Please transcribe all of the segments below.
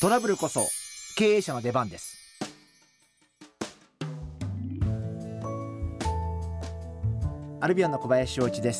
トラブルこそ経営者の出番です。アルビオンの小林翔一です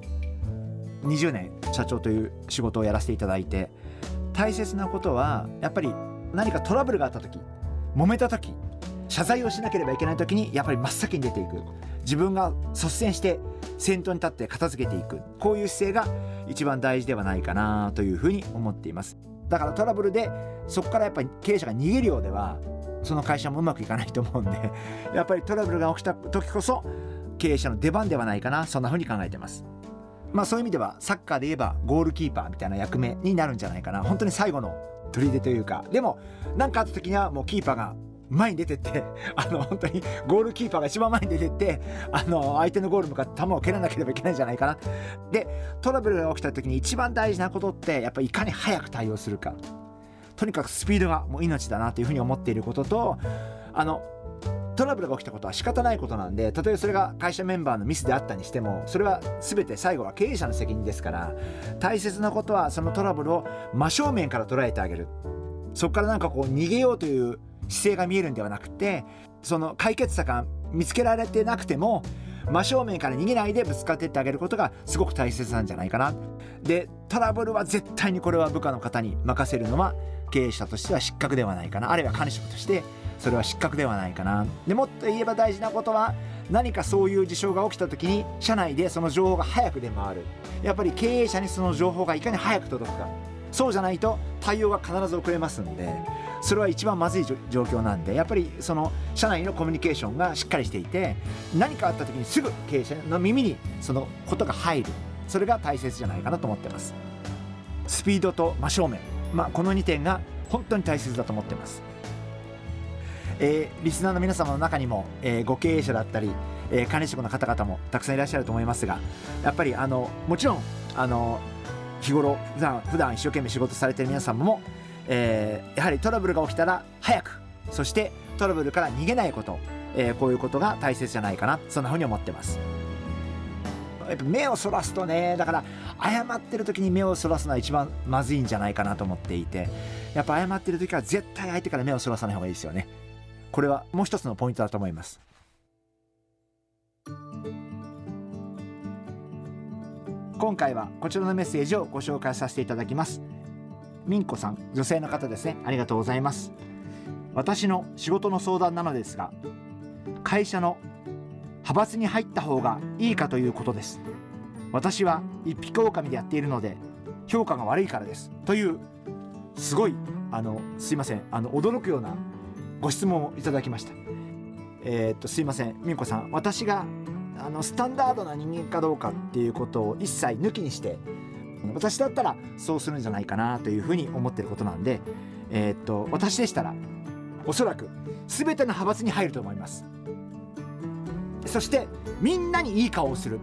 。20年社長という仕事をやらせていただいて、大切なことはやっぱり何かトラブルがあった時、揉めた時、謝罪をしなければいけない時にやっぱり真っ先に出ていく、自分が率先して先頭に立って片付けていく、こういう姿勢が一番大事ではないかなというふうに思っています。だからトラブルでそこからやっぱり経営者が逃げるようではその会社もうまくいかないと思うんで、やっぱりトラブルが起きた時こそ経営者の出番ではないかな、そんなふうに考えています。そういう意味ではサッカーで言えばゴールキーパーみたいな役目になるんじゃないかな。本当に最後の砦というか、でも何かあった時にはもうキーパーが前に出てって本当にゴールキーパーが一番前に出てって相手のゴールに向かって球を蹴らなければいけないんじゃないかな。でトラブルが起きた時に一番大事なことってやっぱりいかに早く対応するか、とにかくスピードがもう命だなというふうに思っていることと、トラブルが起きたことは仕方ないことなんで、たとえそれが会社メンバーのミスであったにしてもそれは全て最後は経営者の責任ですから、大切なことはそのトラブルを真正面から捉えてあげる。そこからなんかこう逃げようという姿勢が見えるんではなくて、その解決策が見つけられてなくても真正面から逃げないでぶつかっていってあげることがすごく大切なんじゃないかな。でトラブルは絶対にこれは部下の方に任せるのは経営者としては失格ではないかな、あるいは管理職としてそれは失格ではないかな。でもっと言えば大事なことは、何かそういう事象が起きた時に社内でその情報が早く出回る。やっぱり経営者にその情報がいかに早く届くか、そうじゃないと対応が必ず遅れますんで、それは一番まずい状況なんで、やっぱりその社内のコミュニケーションがしっかりしていて、何かあった時にすぐ経営者の耳にそのことが入る、それが大切じゃないかなと思ってます。スピードと真正面、この2点が本当に大切だと思ってます。リスナーの皆様の中にも、ご経営者だったり、管理職の方々もたくさんいらっしゃると思いますが、やっぱりもちろん日頃普段一生懸命仕事されている皆さんも、やはりトラブルが起きたら早く、そしてトラブルから逃げないこと、こういうことが大切じゃないかな、そんなふうに思ってます。やっぱ目をそらすとね、だから謝ってる時に目をそらすのは一番まずいんじゃないかなと思っていて、やっぱ謝ってる時は絶対相手から目をそらさない方がいいですよね。これはもう一つのポイントだと思います。今回はこちらのメッセージをご紹介させていただきます。みんこさん、女性の方ですね。ありがとうございます。私の仕事の相談なのですが、会社の派閥に入った方がいいかということです。私は一匹狼でやっているので評価が悪いからです、というすごいすいません驚くようなご質問をいただきました。すいません、みんこさん、私がスタンダードな人間かどうかっていうことを一切抜きにして、私だったらそうするんじゃないかなというふうに思っていることなんで、私でしたらおそらく全ての派閥に入ると思います。そしてみんなにいい顔をする。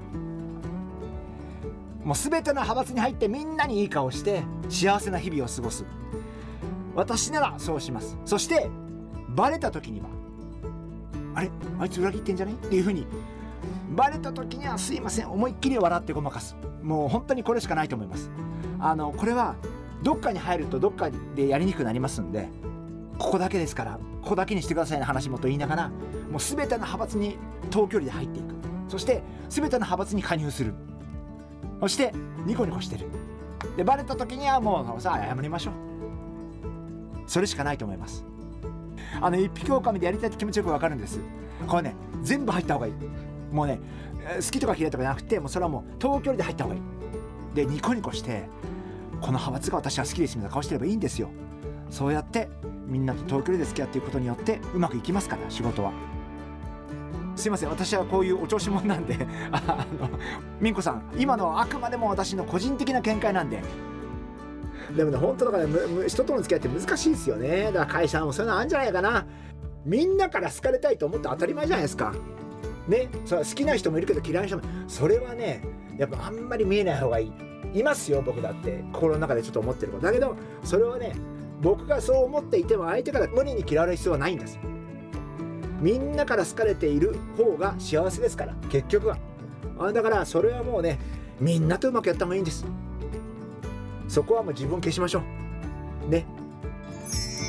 もう全ての派閥に入ってみんなにいい顔をして幸せな日々を過ごす。私ならそうします。そしてバレた時にはあいつ裏切ってんじゃねっていうふうにバレた時にはすいません、思いっきり笑ってごまかす。もう本当にこれしかないと思います。これはどっかに入るとどっかでやりにくくなりますんで、ここだけですからここだけにしてくださいね話もと言いながら、もう全ての派閥に遠距離で入っていく。そして全ての派閥に加入する。そしてニコニコしてる。でバレた時にはもうさあ謝りましょう。それしかないと思います。一匹狼でやりたいって気持ちよくわかるんです。これね、全部入った方がいい。もうね、好きとか嫌いとかじゃなくて、もうそれはもう遠距離で入った方がいい。でニコニコして、この派閥が私は好きですみたいな顔してればいいんですよ。そうやってみんなと遠距離で付き合っていくことによってうまくいきますから、仕事は。すいません、私はこういうお調子者なんでみんこさん、今のはあくまでも私の個人的な見解なんで。でもね、本当だから、人との付き合いって難しいですよね。だから会社もそういうのあるんじゃないかな。みんなから好かれたいと思って当たり前じゃないですかね。それは好きな人もいるけど嫌いな人も、それはねやっぱあんまり見えない方がいい。いますよ、僕だって心の中でちょっと思ってることだけど、それはね、僕がそう思っていても相手から無理に嫌われる必要はないんです。みんなから好かれている方が幸せですから、結局は。だからそれはもうね、みんなとうまくやった方がいいんです。そこはもう自分を消しましょうね。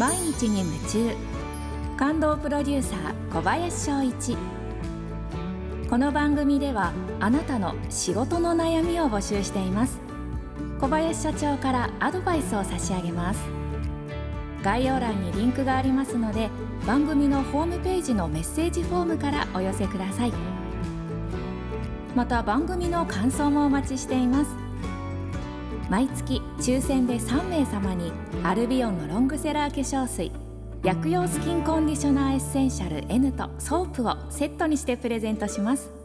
毎日に夢中。感動プロデューサー小林翔一。この番組ではあなたの仕事の悩みを募集しています。小林社長からアドバイスを差し上げます。概要欄にリンクがありますので、番組のホームページのメッセージフォームからお寄せください。また番組の感想もお待ちしています。毎月抽選で3名様にアルビオンのロングセラー化粧水、薬用スキンコンディショナーエッセンシャル N とソープをセットにしてプレゼントします。